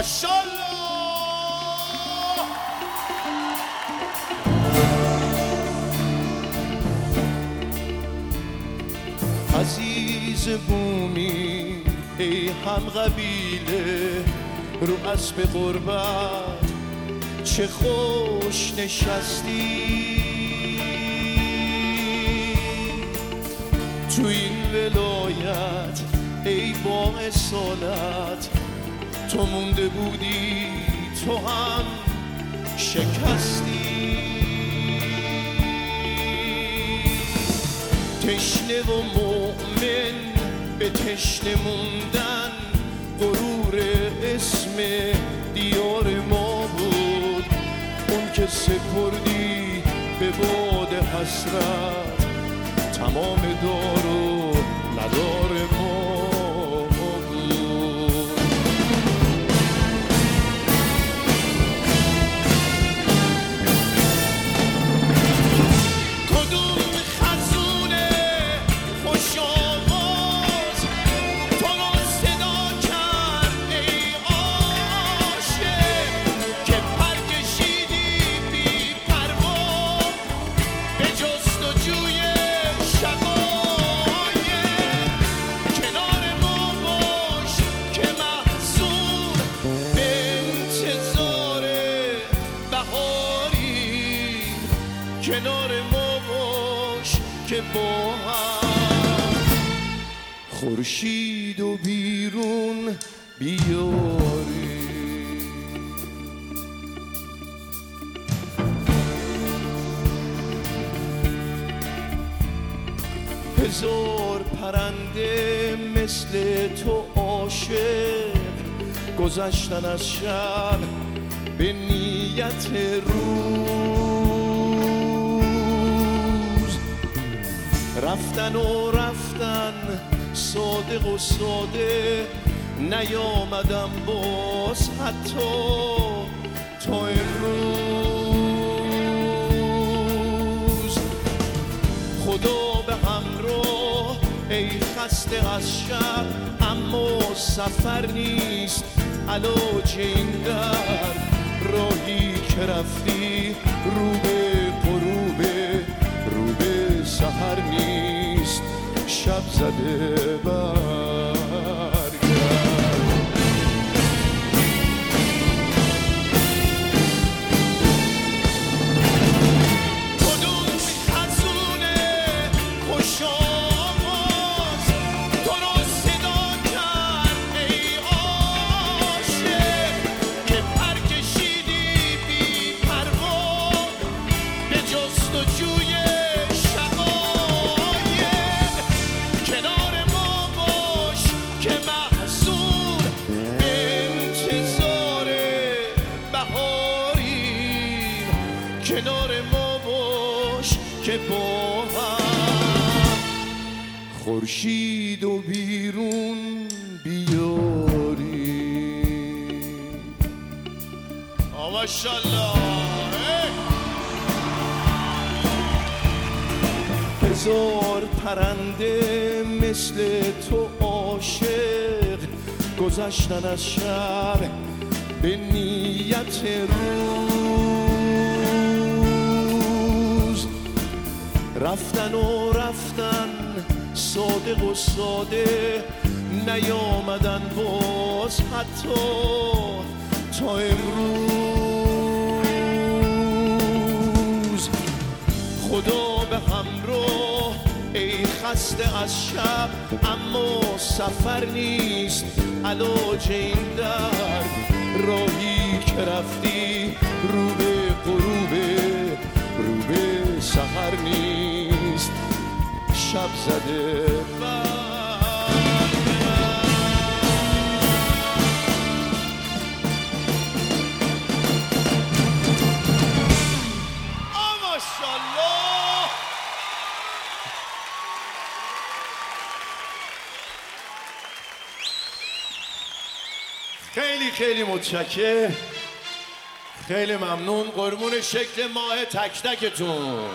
ماشاءالله. عزیز بومی ای هم قبیله، رو اسب غربت چه خوش نشستی. تو این ولایت ای با اصالت، تو مونده بودی تو هم شکستی. تشنه و مؤمن به تشنه موندن، غرور اسم دیار ما بود. اون که سپردی به باد حسرت، تمام دار و ندار ما بود. کدوم خزونه خوش آواز تو رو صدا کرد ای عاشق، که پر کشیدی بی پروا به جستجوی شقایق. کنار ما باش که محزون به انتظار بهاری، کنار ما باش که با هم خورشید و بیرون بیاری. هزار پرنده مثل تو عاشق، گذشتن از شب به نیت روز. رفتن و رفتن صادق و ساده، نیامدم باز حتی تا امروز. خدا به همراه ای خسته از شب، اما سفر نیست علاج این در. راهی که رفتی رو به غروبه، رو به سحر نیست شب زده برگرد. کدوم خزونه خوش آواز تو رو صدا کرد ای عاشق، که پر کشیدی بی پروا به جستجوی شقایق. کنار ما باش که محزون به انتظار بهاری، کنار ما باش که با هم خورشید و بیرون بیاری. ماشاءالله. هزار پرنده مثل تو عاشق، گذشتن از شب به نیت روز. رفتن و رفتن صادق و ساده، نیامدن باز حتی تا امروز. خدا به همراه ای خسته از شب، اما سفر نیست علاج این درد. راهی که رفتی رو به غروبه، رو به سحر نیست شب زده خیلی خیلی متشکرم. خیلی ممنون. قربون شکل ماه تک تکتون.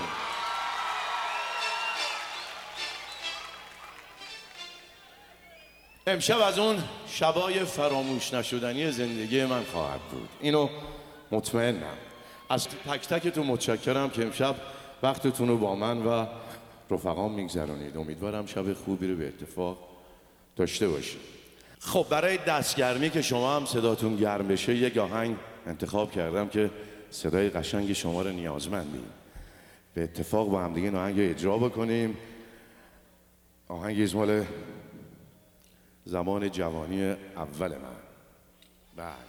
امشب از اون شبای فراموش نشدنی زندگی من خواهد بود، اینو مطمئنم. از تک تکتون متشکرم که امشب وقتتون رو با من و رفقام میگذرونید. امیدوارم شب خوبی رو به اتفاق داشته باشید. خب برای دستگرمی که شما هم صداتون گرم بشه یک آهنگ انتخاب کردم که صدای قشنگ شما رو نیازمندیم. به اتفاق با هم دیگه آهنگ اجرا بکنیم. آهنگ مال زمان جوانی اول من. بله.